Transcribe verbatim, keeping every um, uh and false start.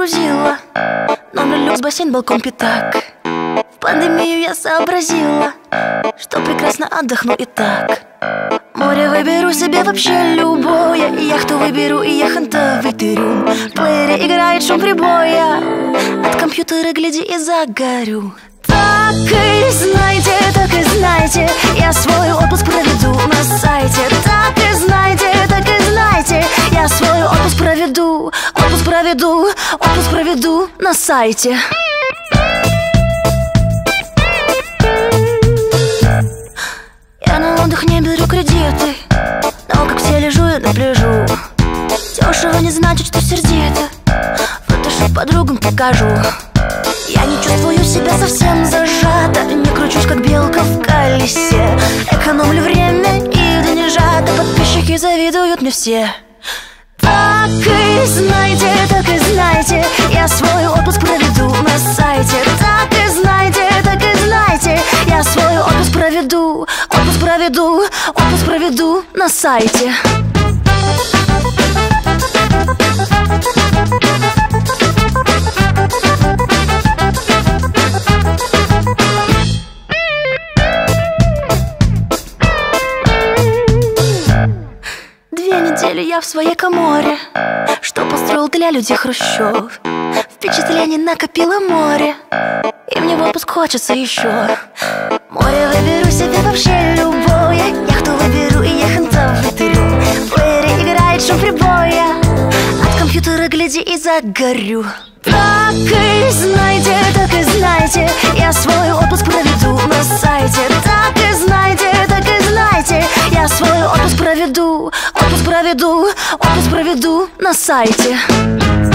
загрузила номер люкс, бассейн, балкон, пятак. В пандемию я сообразила, что прекрасно отдохну и так. Море выберу себе вообще любое, яхту выберу и яхонтовый трюм. В плеере играет шум прибоя, от компьютера гляди и загорю. Так и знайте, так и знайте, я свой отпуск проведу на сайте. Так и знайте, так и знайте, я свой отпуск проведу, отпуск проведу, отпуск проведу на сайте. Я на отдых не беру кредиты, но как все лежу я на пляжу. Дешево не значит, что сердито, фотошоп подругам покажу. Я не чувствую себя совсем зажата, не кручусь, как белка в колесе. Экономлю время и деньжата, подписчики завидуют мне все. Так и знайте, так и знайте, я свой отпуск проведу на сайте. Так и знайте, так и знайте, я свой отпуск проведу, отпуск проведу, отпуск проведу на сайте. Две недели я в своей коморе, что построил для людей Хрущев. Впечатлений накопило море, и мне в отпуск хочется еще. Море выберу себе вообще любое, яхту выберу и яхонтовый трюм. В плеере играет шум прибоя, от компьютера гляди и загорю. Так и знайте, так и знайте, я свой отпуск проведу на сайте. Так и знайте, так и знайте, я свой отпуск проведу, отпуск проведу, отпуск проведу на сайте.